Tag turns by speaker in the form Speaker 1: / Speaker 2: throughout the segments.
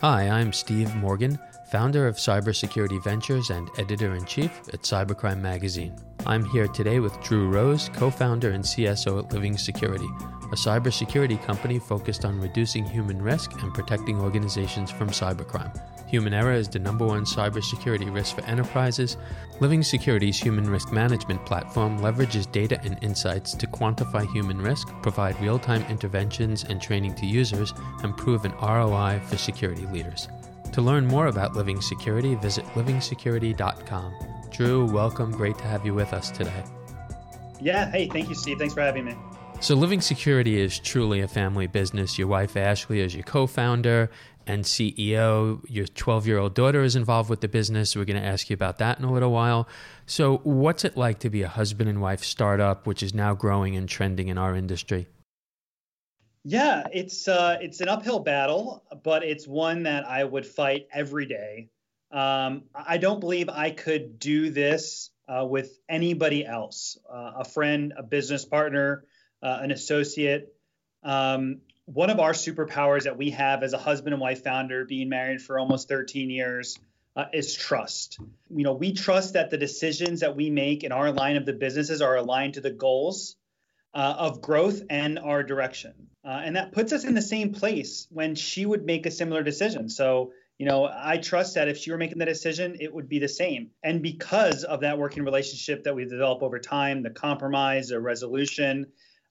Speaker 1: Hi, I'm Steve Morgan, founder of Cybersecurity Ventures and editor-in-chief at Cybercrime Magazine. I'm here today with Drew Rose, co-founder and CSO at Living Security, a cybersecurity company focused on reducing human risk and protecting organizations from cybercrime. Human error is the number one cybersecurity risk for enterprises. Living Security's human risk management platform leverages data and insights to quantify human risk, provide real-time interventions and training to users, and prove an ROI for security leaders. To learn more about Living Security, visit livingsecurity.com. Drew, welcome. Great to have you with us today.
Speaker 2: Yeah. Hey, thank you, Steve. Thanks for having me.
Speaker 1: So Living Security is truly a family business. Your wife, Ashley, is your co-founder and CEO. Your 12-year-old daughter is involved with the business. We're going to ask you about that in a little while. So what's it like to be a husband and wife startup, which is now growing and trending in our industry?
Speaker 2: Yeah, it's an uphill battle, but it's one that I would fight every day. I don't believe I could do this with anybody else, a friend, a business partner, an associate. One of our superpowers that we have as a husband and wife founder, being married for almost 13 years, is trust. We trust that the decisions that we make in our line of the businesses are aligned to the goals of growth and our direction. And that puts us in the same place when she would make a similar decision. So, I trust that if she were making the decision, it would be the same. And because of that working relationship that we've developed over time, the compromise, the resolution,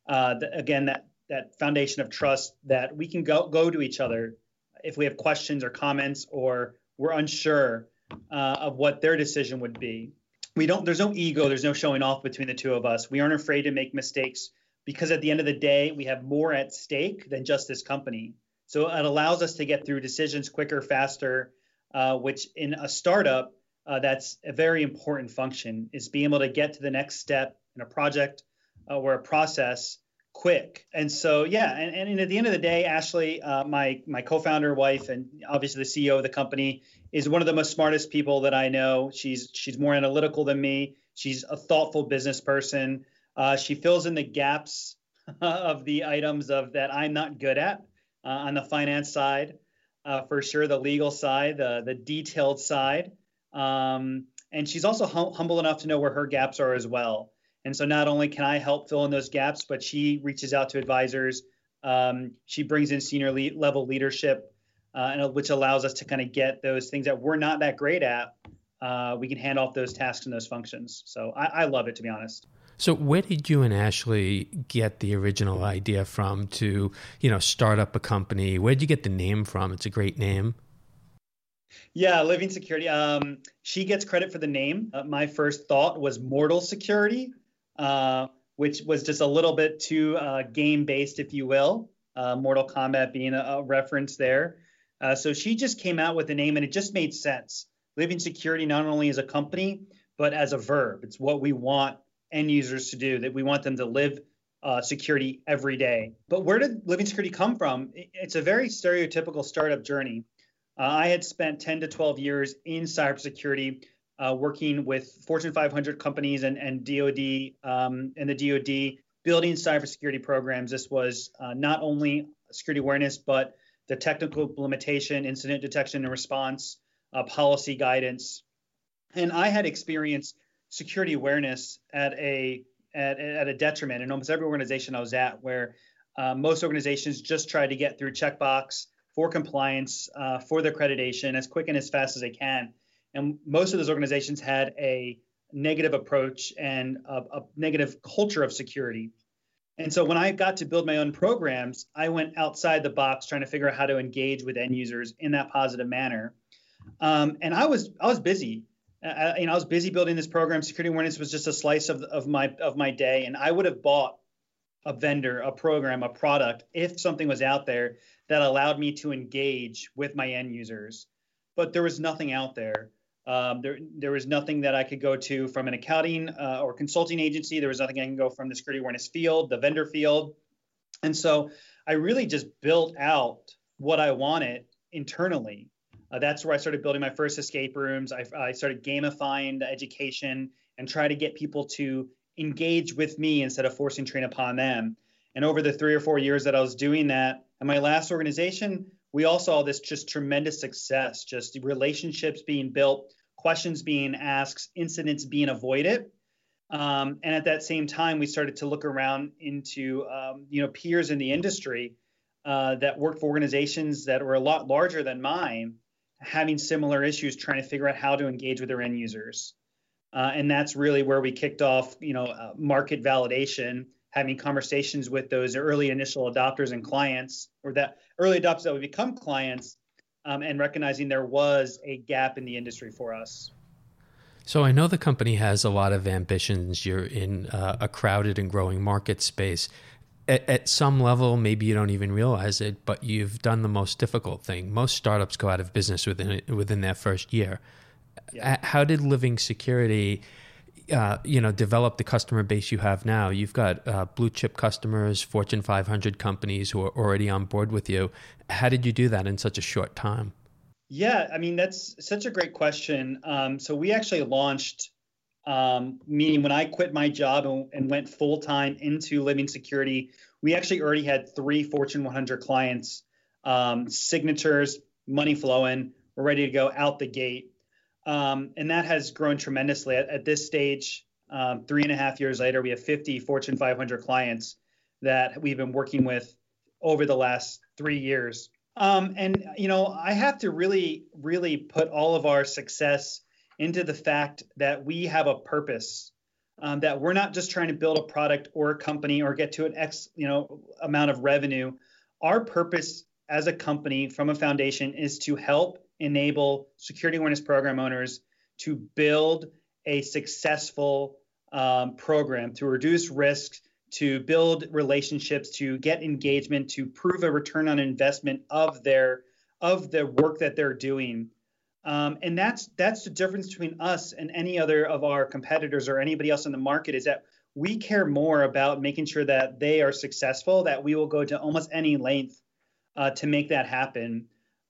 Speaker 2: that foundation of trust, that we can go to each other if we have questions or comments or we're unsure of what their decision would be. There's no ego, there's no showing off between the two of us. We aren't afraid to make mistakes because at the end of the day, we have more at stake than just this company. So it allows us to get through decisions quicker, faster, which in a startup, that's a very important function, is being able to get to the next step in a project or a process quick. And so, and at the end of the day, Ashley, my co-founder wife, and obviously the CEO of the company, is one of the most smartest people that I know. She's more analytical than me. She's a thoughtful business person. She fills in the gaps of the items that I'm not good at on the finance side, for sure, the legal side, the detailed side. And she's also humble enough to know where her gaps are as well. And so not only can I help fill in those gaps, but she reaches out to advisors. She brings in senior level leadership, which allows us to kind of get those things that we're not that great at. We can hand off those tasks and those functions. So I love it, to be honest.
Speaker 1: So where did you and Ashley get the original idea from to, start up a company? Where did you get the name from? It's a great name.
Speaker 2: Yeah, Living Security. She gets credit for the name. My first thought was Mortal Security, which was just a little bit too game-based, if you will. Mortal Kombat being a reference there. So she just came out with the name, and it just made sense. Living Security not only as a company, but as a verb. It's what we want end users to do, that we want them to live security every day. But where did Living Security come from? It's a very stereotypical startup journey. I had spent 10 to 12 years in cybersecurity, working with Fortune 500 companies and DoD and the DoD, building cybersecurity programs. This was not only security awareness, but the technical implementation, incident detection and response, policy guidance. And I had experienced security awareness at a detriment in almost every organization I was at, where most organizations just try to get through checkbox for compliance, for the accreditation as quick and as fast as they can. And most of those organizations had a negative approach and a negative culture of security. And so when I got to build my own programs, I went outside the box trying to figure out how to engage with end users in that positive manner. And I was busy. I was busy building this program. Security awareness was just a slice of my day, and I would have bought a vendor, a program, a product if something was out there that allowed me to engage with my end users. But there was nothing out there. There was nothing that I could go to from an accounting or consulting agency. There was nothing I can go from the security awareness field, the vendor field. And so I really just built out what I wanted internally. That's where I started building my first escape rooms. I started gamifying the education and try to get people to engage with me instead of forcing train upon them. And over the 3 or 4 years that I was doing that, and my last organization, we all saw this just tremendous success, just relationships being built, questions being asked, incidents being avoided. And at that same time, we started to look around into peers in the industry that worked for organizations that were a lot larger than mine, having similar issues, trying to figure out how to engage with their end users. And that's really where we kicked off, market validation, having conversations with those early initial adopters and clients, or that early adopters that would become clients, and recognizing there was a gap in the industry for us.
Speaker 1: So I know the company has a lot of ambitions. You're in a crowded and growing market space. At some level, maybe you don't even realize it, but you've done the most difficult thing. Most startups go out of business within their first year. Yeah. How did Living Security, develop the customer base you have now? You've got blue chip customers, Fortune 500 companies who are already on board with you. How did you do that in such a short time?
Speaker 2: Yeah, I mean, that's such a great question. So we actually launched, meaning when I quit my job and went full time into Living Security, we actually already had 3 Fortune 100 clients, signatures, money flowing, we're ready to go out the gate. And that has grown tremendously. At this stage, 3.5 years later, we have 50 Fortune 500 clients that we've been working with over the last 3 years. And I have to really, really put all of our success into the fact that we have a purpose, that we're not just trying to build a product or a company or get to an X, amount of revenue. Our purpose as a company from a foundation is to help enable security awareness program owners to build a successful program, to reduce risks, to build relationships, to get engagement, to prove a return on investment of the work that they're doing. And that's the difference between us and any other of our competitors or anybody else in the market, is that we care more about making sure that they are successful, that we will go to almost any length to make that happen.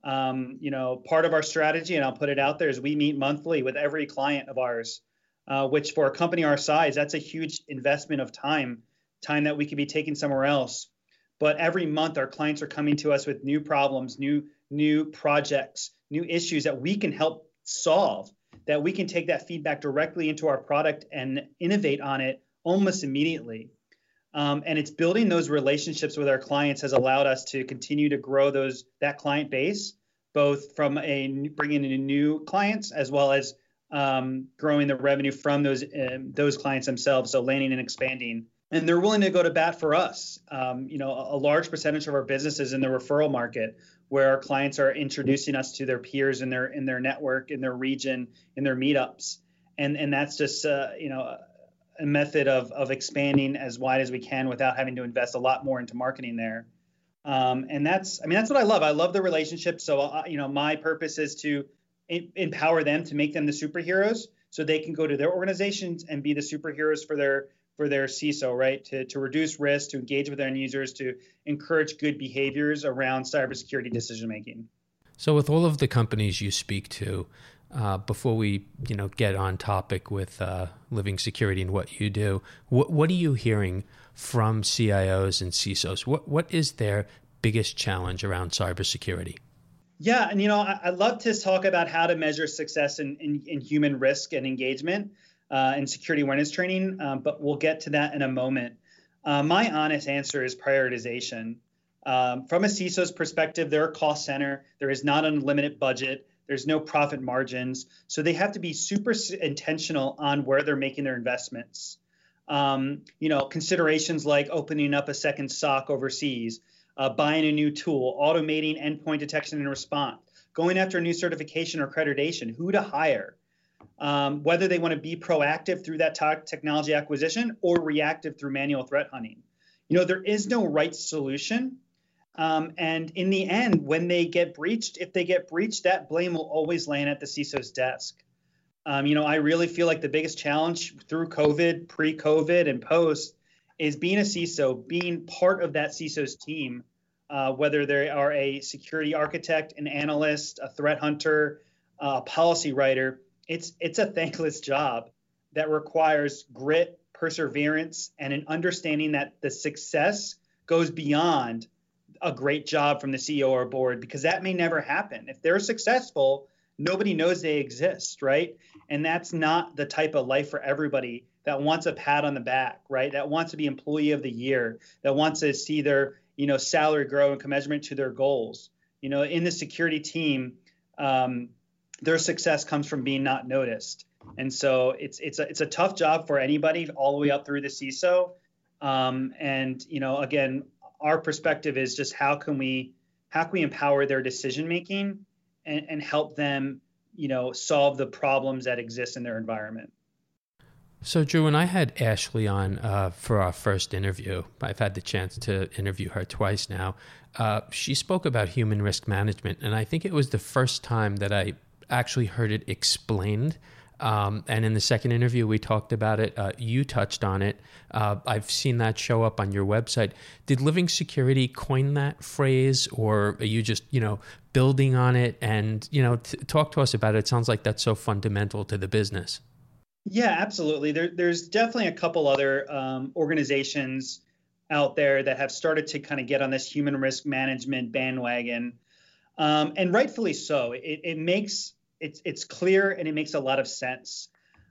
Speaker 2: Part of our strategy, and I'll put it out there, is we meet monthly with every client of ours, which for a company our size, that's a huge investment of time that we could be taking somewhere else. But every month our clients are coming to us with new problems, new projects, new issues that we can help solve, that we can take that feedback directly into our product and innovate on it almost immediately. And it's building those relationships with our clients has allowed us to continue to grow that client base, both from bringing in new clients as well as growing the revenue from those clients themselves, so landing and expanding. And they're willing to go to bat for us. A large percentage of our business is in the referral market, where our clients are introducing us to their peers in their network, in their region, in their meetups, and that's just a method of expanding as wide as we can without having to invest a lot more into marketing there. And that's what I love. I love the relationship. So my purpose is to empower them, to make them the superheroes, so they can go to their organizations and be the superheroes for their CISO, right? To reduce risk, to engage with their end users, to encourage good behaviors around cybersecurity decision making.
Speaker 1: So with all of the companies you speak to, before we get on topic with Living Security and what you do, what are you hearing from CIOs and CISOs? What is their biggest challenge around cybersecurity?
Speaker 2: Yeah, and I'd love to talk about how to measure success in human risk and engagement. And security awareness training, but we'll get to that in a moment. My honest answer is prioritization. From a CISO's perspective, they're a cost center. There is not an unlimited budget. There's no profit margins. So they have to be super intentional on where they're making their investments. Considerations like opening up a second SOC overseas, buying a new tool, automating endpoint detection and response, going after a new certification or accreditation, who to hire. Whether they want to be proactive through that technology acquisition or reactive through manual threat hunting. There is no right solution. And in the end, when they get breached, if they get breached, that blame will always land at the CISO's desk. I really feel like the biggest challenge through COVID, pre-COVID, and post is being a CISO, being part of that CISO's team, whether they are a security architect, an analyst, a threat hunter, a policy writer. It's a thankless job that requires grit, perseverance, and an understanding that the success goes beyond a great job from the CEO or board, because that may never happen. If they're successful, nobody knows they exist, right? And that's not the type of life for everybody that wants a pat on the back, right? That wants to be employee of the year, that wants to see their, salary grow and commensurate to their goals. In the security team, their success comes from being not noticed. And so it's a tough job for anybody all the way up through the CISO. Again, our perspective is just how can we empower their decision making and help them, solve the problems that exist in their environment.
Speaker 1: So, Drew, when I had Ashley on for our first interview, I've had the chance to interview her twice now. She spoke about human risk management, and I think it was the first time that I actually heard it explained. And in the second interview, we talked about it. You touched on it. I've seen that show up on your website. Did Living Security coin that phrase, or are you just, building on it? And, talk to us about it. It sounds like that's so fundamental to the business.
Speaker 2: Yeah, absolutely. There's definitely a couple other organizations out there that have started to kind of get on this human risk management bandwagon, and rightfully so. It's clear and it makes a lot of sense.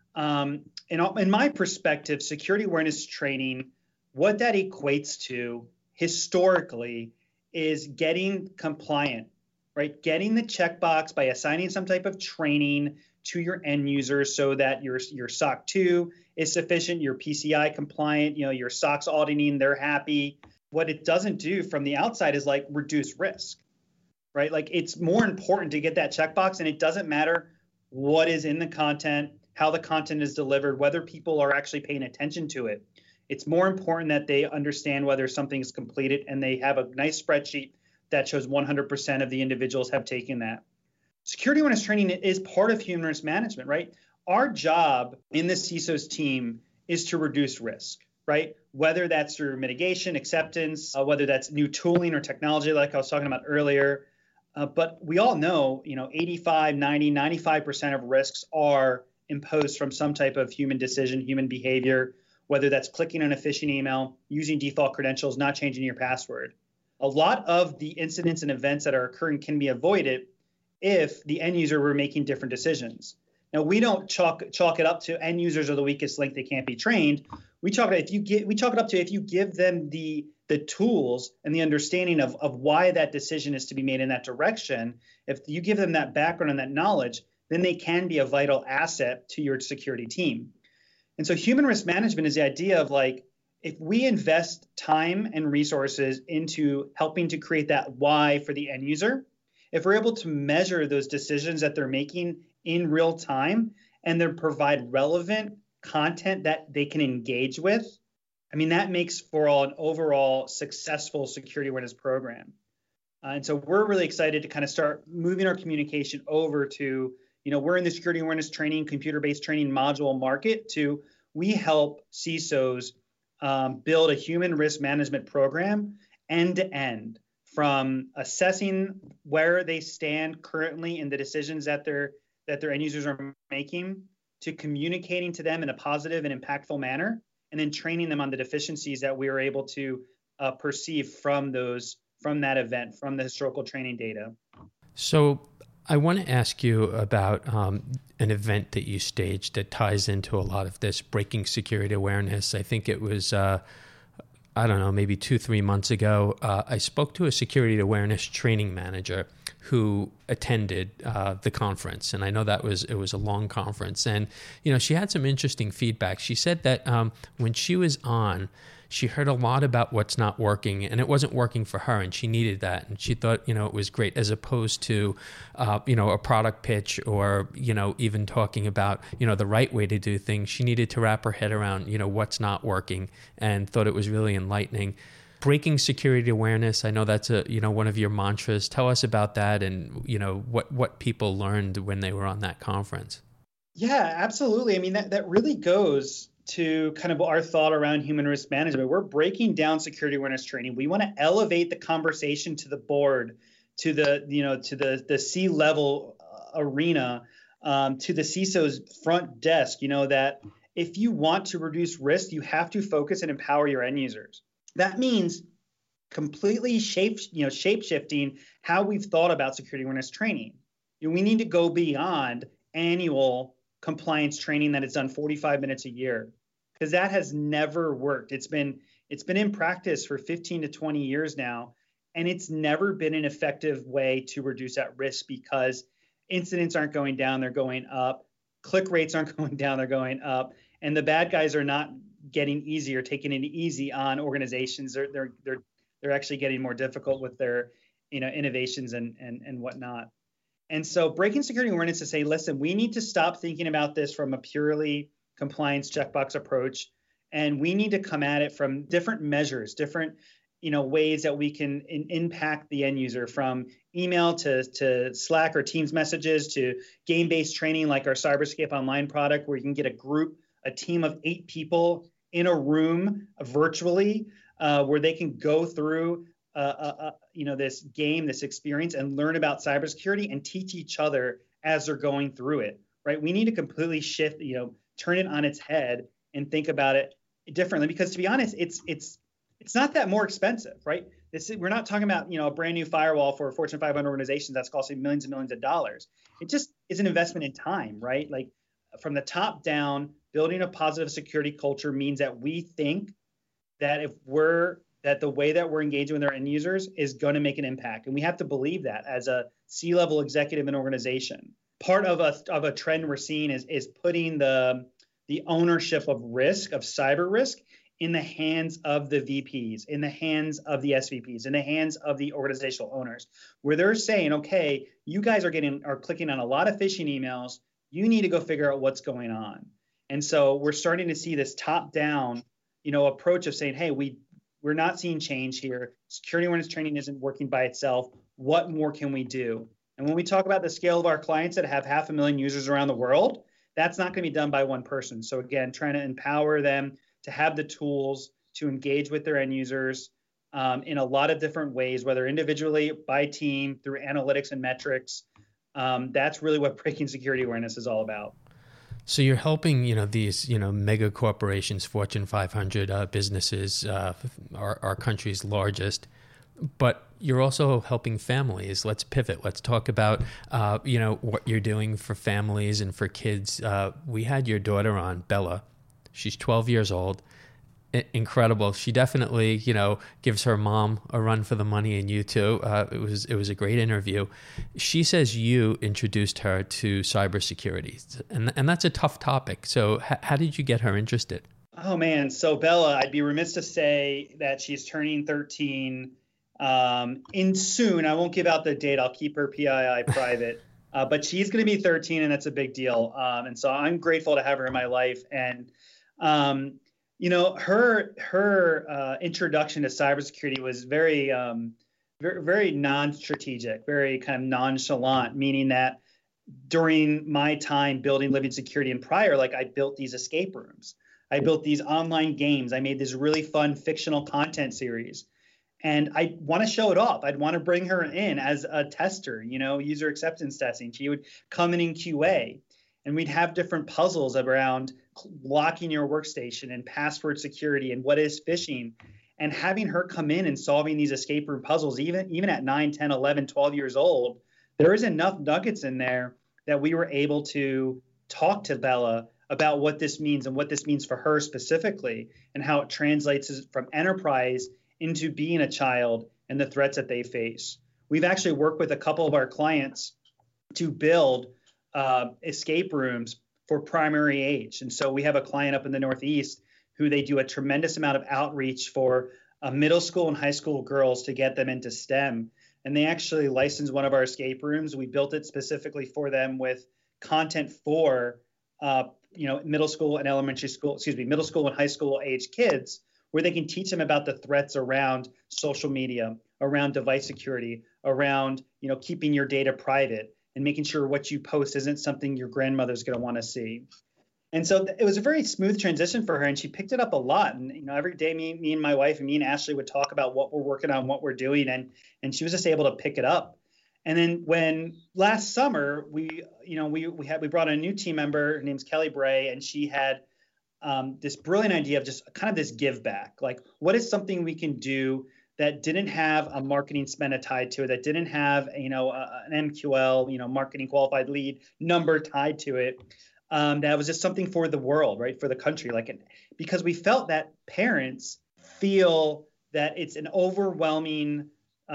Speaker 2: In my perspective, security awareness training, what that equates to historically is getting compliant, right? Getting the checkbox by assigning some type of training to your end users so that your SOC 2 is sufficient, your PCI compliant, your SOC's auditing, they're happy. What it doesn't do from the outside is like reduce risk, right? Like it's more important to get that checkbox, and it doesn't matter what is in the content, how the content is delivered, whether people are actually paying attention to it. It's more important that they understand whether something is completed and they have a nice spreadsheet that shows 100% of the individuals have taken that. Security awareness training is part of human risk management, right? Our job in the CISO's team is to reduce risk, right? Whether that's through mitigation, acceptance, whether that's new tooling or technology like I was talking about earlier. But we all know, 85, 90, 95% of risks are imposed from some type of human decision, human behavior, whether that's clicking on a phishing email, using default credentials, not changing your password. A lot of the incidents and events that are occurring can be avoided if the end user were making different decisions. Now, we don't chalk it up to end users are the weakest link, they can't be trained. We chalk it up to if you give them the tools and the understanding of why that decision is to be made in that direction. If you give them that background and that knowledge, then they can be a vital asset to your security team. And so human risk management is the idea of like, if we invest time and resources into helping to create that why for the end user, if we're able to measure those decisions that they're making in real time and then provide relevant content that they can engage with, that makes for an overall successful security awareness program. And so we're really excited to kind of start moving our communication over to, we're in the security awareness training, computer-based training module market we help CISOs build a human risk management program end to end, from assessing where they stand currently in the decisions that their end users are making, to communicating to them in a positive and impactful manner, and then training them on the deficiencies that we were able to perceive from that event, from the historical training data. So
Speaker 1: I want to ask you about an event that you staged that ties into a lot of this, breaking security awareness. I think it was, maybe 2-3 months ago. I spoke to a security awareness training manager who attended the conference, and I know it was a long conference, and she had some interesting feedback. She said that when she was on, she heard a lot about what's not working, and it wasn't working for her, and she needed that, and she thought it was great, as opposed to a product pitch or even talking about the right way to do things. She needed to wrap her head around what's not working, and thought it was really enlightening. Breaking security awareness, I know that's one of your mantras. Tell us about that, and what people learned when they were on that conference.
Speaker 2: Yeah, absolutely. That really goes to kind of our thought around human risk management. We're breaking down security awareness training. We want to elevate the conversation to the board, to the C-level arena, to the CISO's front desk. That if you want to reduce risk, you have to focus and empower your end users. That means completely shape shifting how we've thought about security awareness training. We need to go beyond annual compliance training that is done 45 minutes a year, because that has never worked. It's been in practice for 15 to 20 years now, and it's never been an effective way to reduce that risk, because incidents aren't going down, they're going up. Click rates aren't going down, they're going up. And the bad guys are not getting easier, taking it easy on organizations. They're actually getting more difficult with their innovations and whatnot. And so breaking security awareness to say, listen, we need to stop thinking about this from a purely compliance checkbox approach, and we need to come at it from different measures, different ways that we can impact the end user, from email to Slack or Teams messages to game-based training like our CyberScape Online product, where you can get a team of 8 people in a room virtually, where they can go through this game, this experience, and learn about cybersecurity and teach each other as they're going through it, right? We need to completely shift, turn it on its head and think about it differently, because to be honest, it's not that more expensive, right? We're not talking about, a brand new firewall for a Fortune 500 organization that's costing millions and millions of dollars. It just is an investment in time, right? Like, from the top down, building a positive security culture means that we think that that the way that we're engaging with our end users is going to make an impact. And we have to believe that as a C-level executive in an organization. Part of a trend we're seeing is putting the ownership of cyber risk, in the hands of the VPs, in the hands of the SVPs, in the hands of the organizational owners, where they're saying, okay, you guys are clicking on a lot of phishing emails. You need to go figure out what's going on. And so we're starting to see this top-down, approach of saying, hey, we're not seeing change here. Security awareness training isn't working by itself. What more can we do? And when we talk about the scale of our clients that have 500,000 users around the world, that's not going to be done by one person. So again, trying to empower them to have the tools to engage with their end users in a lot of different ways, whether individually, by team, through analytics and metrics. That's really what breaking security awareness is all about.
Speaker 1: So you're helping, these, mega corporations, Fortune 500 businesses, our country's largest, but you're also helping families. Let's pivot. Let's talk about, what you're doing for families and for kids. We had your daughter on, Bella. She's 12 years old. Incredible. She definitely, gives her mom a run for the money, and you too. It was a great interview. She says you introduced her to cybersecurity, and that's a tough topic. So how did you get her interested?
Speaker 2: Oh man, so Bella, I'd be remiss to say that she's turning 13 in soon. I won't give out the date. I'll keep her PII private. But she's going to be 13, and that's a big deal. And so I'm grateful to have her in my life. And her introduction to cybersecurity was very, very non-strategic, very kind of nonchalant, meaning that during my time building Living Security and prior, I built these escape rooms. I built these online games. I made this really fun fictional content series. And I want to show it off. I'd want to bring her in as a tester, user acceptance testing. She would come in QA. And we'd have different puzzles around locking your workstation and password security and what is phishing. And having her come in and solving these escape room puzzles, even at 9, 10, 11, 12 years old, there is enough nuggets in there that we were able to talk to Bella about what this means and what this means for her specifically, and how it translates from enterprise into being a child and the threats that they face. We've actually worked with a couple of our clients to build escape rooms for primary age. And so we have a client up in the Northeast who they do a tremendous amount of outreach for middle school and high school girls to get them into STEM. And they actually licensed one of our escape rooms. We built it specifically for them with content for middle school and high school age kids, where they can teach them about the threats around social media, around device security, around keeping your data private, and making sure what you post isn't something your grandmother's going to want to see. And so it was a very smooth transition for her, and she picked it up a lot. And every day me and my wife and me and Ashley would talk about what we're working on, what we're doing, and she was just able to pick it up. And then when last summer we brought in a new team member, her name's Kelly Bray, and she had this brilliant idea of just kind of this give back. Like, what is something we can do that didn't have a marketing spend tied to it, that didn't have, an MQL, marketing qualified lead number tied to it. That was just something for the world, right? For the country, because we felt that parents feel that it's overwhelming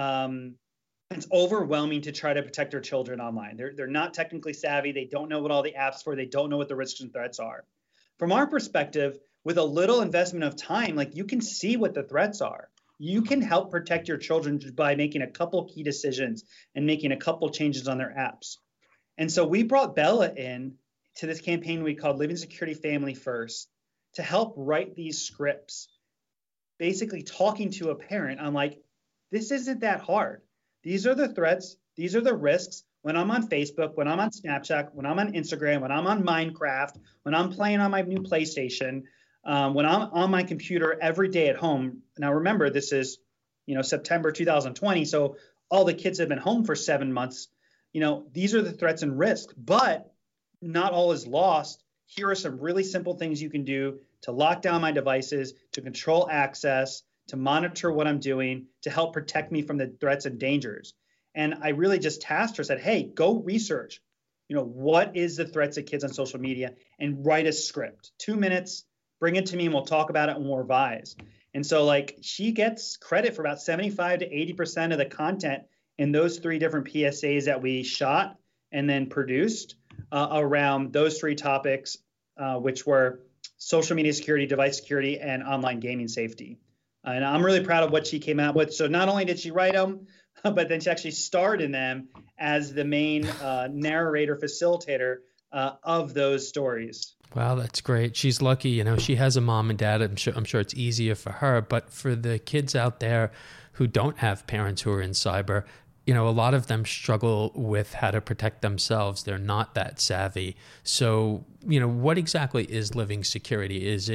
Speaker 2: to try to protect their children online. They're not technically savvy. They don't know what all the apps for. They don't know what the risks and threats are. From our perspective, with a little investment of time, you can see what the threats are. You can help protect your children by making a couple key decisions and making a couple changes on their apps. And so we brought Bella in to this campaign we called Living Security Family First to help write these scripts, basically talking to a parent on this isn't that hard. These are the threats. These are the risks. When I'm on Facebook, when I'm on Snapchat, when I'm on Instagram, when I'm on Minecraft, when I'm playing on my new PlayStation, when I'm on my computer every day at home. Now, remember, this is, September 2020. So all the kids have been home for 7 months. These are the threats and risks, but not all is lost. Here are some really simple things you can do to lock down my devices, to control access, to monitor what I'm doing, to help protect me from the threats and dangers. And I really just tasked her, said, hey, go research, what is the threats of kids on social media, and write a script, 2 minutes, bring it to me and we'll talk about it and we'll revise. And so she gets credit for about 75 to 80% of the content in those 3 different PSAs that we shot and then produced around those 3 topics, which were social media security, device security, and online gaming safety. And I'm really proud of what she came out with. So not only did she write them, but then she actually starred in them as the main narrator, facilitator of those stories.
Speaker 1: Wow, that's great. She's lucky, she has a mom and dad. I'm sure it's easier for her. But for the kids out there who don't have parents who are in cyber, a lot of them struggle with how to protect themselves. They're not that savvy. So, what exactly is Living Security? Is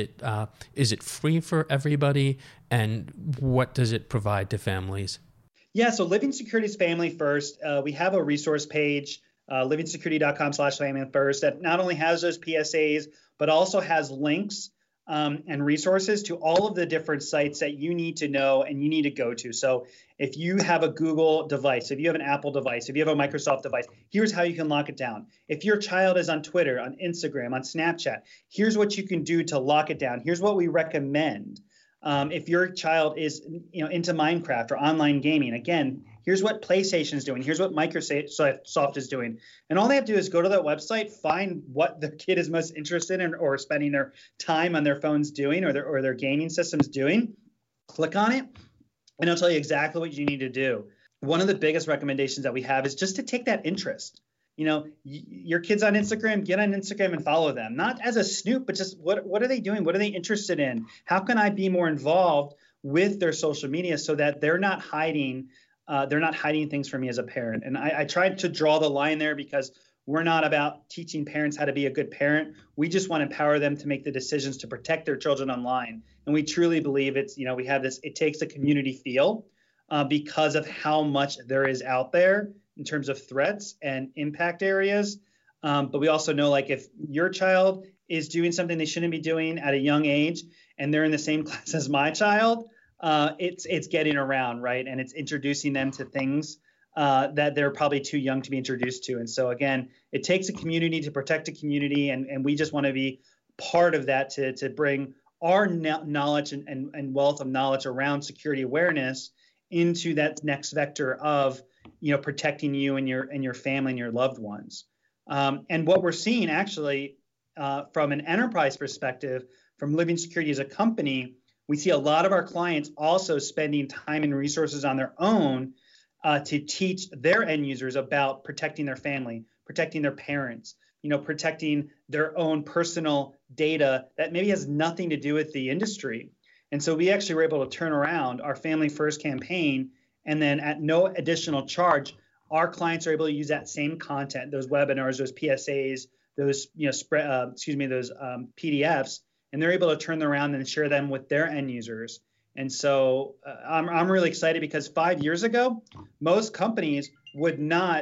Speaker 1: it free for everybody? And what does it provide to families?
Speaker 2: Yeah, so Living Security is family first. We have a resource page, livingsecurity.com/family first, that not only has those PSAs, but also has links and resources to all of the different sites that you need to know and you need to go to. So if you have a Google device, if you have an Apple device, if you have a Microsoft device, here's how you can lock it down. If your child is on Twitter, on Instagram, on Snapchat, here's what you can do to lock it down. Here's what we recommend. If your child is into Minecraft or online gaming, again, here's what PlayStation is doing. Here's what Microsoft is doing. And all they have to do is go to that website, find what the kid is most interested in or spending their time on their phones doing or their gaming systems doing. Click on it, and it'll tell you exactly what you need to do. One of the biggest recommendations that we have is just to take that interest. Your kids on Instagram, get on Instagram and follow them, not as a snoop, but just what are they doing? What are they interested in? How can I be more involved with their social media so that they're not hiding things from me as a parent? And I tried to draw the line there because we're not about teaching parents how to be a good parent. We just want to empower them to make the decisions to protect their children online. And we truly believe we have this, it takes a community feel because of how much there is out there in terms of threats and impact areas. But we also know if your child is doing something they shouldn't be doing at a young age and they're in the same class as my child, it's getting around, right? And it's introducing them to things that they're probably too young to be introduced to. And so again, it takes a community to protect a community. And we just want to be part of that to bring our knowledge and wealth of knowledge around security awareness into that next vector of protecting you and your family and your loved ones. And what we're seeing actually from an enterprise perspective, from Living Security as a company, we see a lot of our clients also spending time and resources on their own to teach their end users about protecting their family, protecting their parents, protecting their own personal data that maybe has nothing to do with the industry. And so we actually were able to turn around our Family First campaign, and then at no additional charge, our clients are able to use that same content, those webinars, those PSAs, those PDFs, and they're able to turn them around and share them with their end users. And so I'm really excited because 5 years ago, most companies do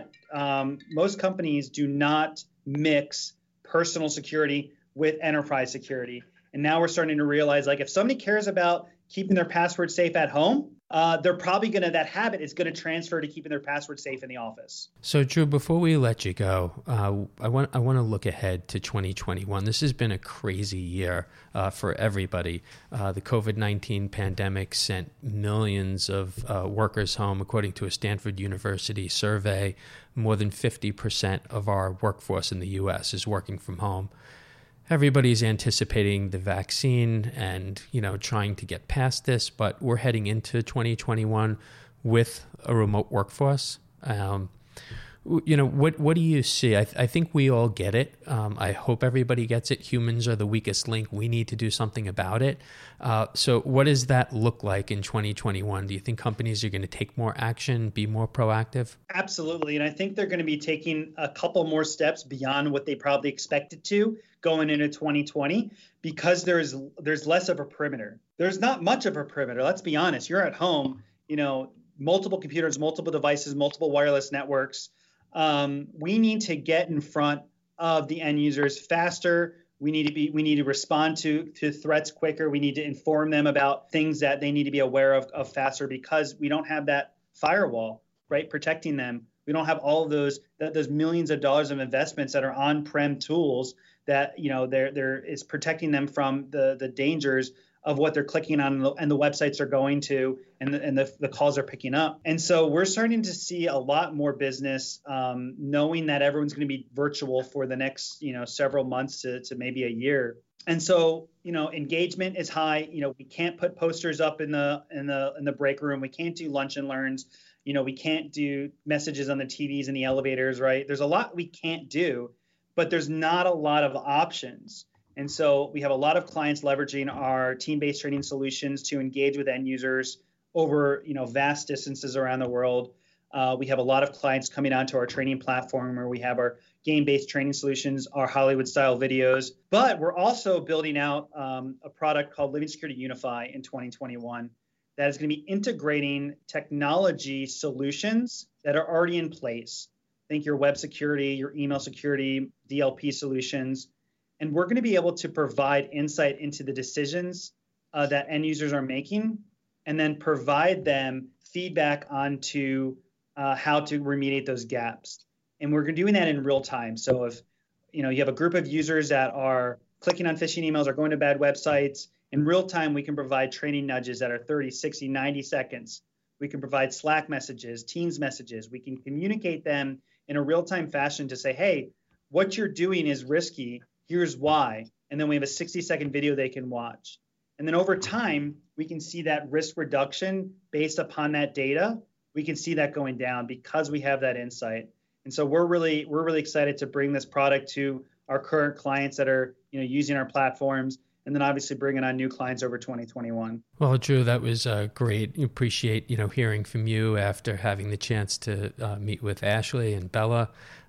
Speaker 2: not mix personal security with enterprise security. And now we're starting to realize, if somebody cares about keeping their password safe at home, they're probably that habit is going to transfer to keeping their password safe in the office.
Speaker 1: So Drew, before we let you go, I want to look ahead to 2021. This has been a crazy year for everybody. The COVID-19 pandemic sent millions of workers home. According to a Stanford University survey, more than 50% of our workforce in the U.S. is working from home. Everybody's anticipating the vaccine and, trying to get past this, but we're heading into 2021 with a remote workforce. What do you see? I think we all get it. I hope everybody gets it. Humans are the weakest link. We need to do something about it. So what does that look like in 2021? Do you think companies are going to take more action, be more proactive?
Speaker 2: Absolutely. And I think they're going to be taking a couple more steps beyond what they probably expected to going into 2020 because there's less of a perimeter. There's not much of a perimeter. Let's be honest. You're at home, multiple computers, multiple devices, multiple wireless networks. We need to get in front of the end users faster. We need to respond to threats quicker. We need to inform them about things that they need to be aware of faster because we don't have that firewall, right, protecting them. We don't have all of those millions of dollars of investments that are on-prem tools that, there is protecting them from the dangers of what they're clicking on and the websites they're going to and the calls they're picking up. And so we're starting to see a lot more business knowing that everyone's going to be virtual for the next, several months to maybe a year. And so, engagement is high. We can't put posters up in the break room. We can't do lunch and learns. We can't do messages on the TVs in the elevators, right? There's a lot we can't do, but there's not a lot of options. And so we have a lot of clients leveraging our team-based training solutions to engage with end users over, vast distances around the world. We have a lot of clients coming onto our training platform where we have our game-based training solutions, our Hollywood-style videos. But we're also building out a product called Living Security Unify in 2021 that is going to be integrating technology solutions that are already in place. Think your web security, your email security, DLP solutions. And we're going to be able to provide insight into the decisions that end users are making and then provide them feedback onto how to remediate those gaps. And we're doing that in real time. So if you have a group of users that are clicking on phishing emails or going to bad websites, in real time, we can provide training nudges that are 30, 60, 90 seconds. We can provide Slack messages, Teams messages. We can communicate them in a real-time fashion to say, hey, what you're doing is risky. Here's why. And then we have a 60-second video they can watch. And then over time, we can see that risk reduction based upon that data. We can see that going down because we have that insight. And so we're really excited to bring this product to our current clients that are using our platforms, and then obviously bringing on new clients over 2021.
Speaker 1: Well, Drew, that was great. Appreciate hearing from you after having the chance to meet with Ashley and Bella.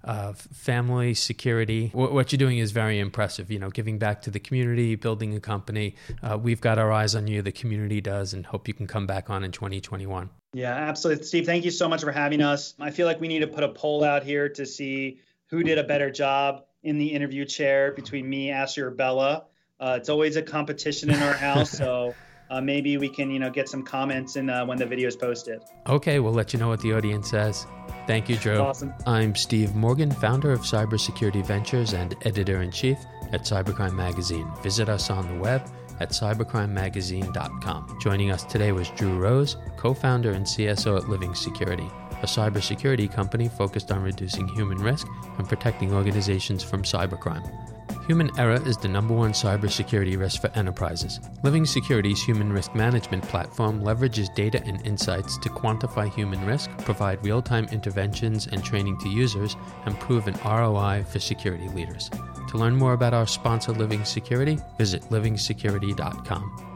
Speaker 1: Family security. What you're doing is very impressive. Giving back to the community, building a company. We've got our eyes on you. The community does, and hope you can come back on in 2021.
Speaker 2: Yeah, absolutely. Steve, thank you so much for having us. I feel like we need to put a poll out here to see who did a better job in the interview chair between me, Ashley, or Bella. It's always a competition in our house, so maybe we can, get some comments when the video is posted.
Speaker 1: Okay, we'll let you know what the audience says. Thank you, Drew.
Speaker 2: Awesome.
Speaker 1: I'm Steve Morgan, founder of Cybersecurity Ventures and editor-in-chief at Cybercrime Magazine. Visit us on the web at cybercrimemagazine.com. Joining us today was Drew Rose, co-founder and CSO at Living Security, a cybersecurity company focused on reducing human risk and protecting organizations from cybercrime. Human error is the number one cybersecurity risk for enterprises. Living Security's human risk management platform leverages data and insights to quantify human risk, provide real-time interventions and training to users, and prove an ROI for security leaders. To learn more about our sponsor, Living Security, visit livingsecurity.com.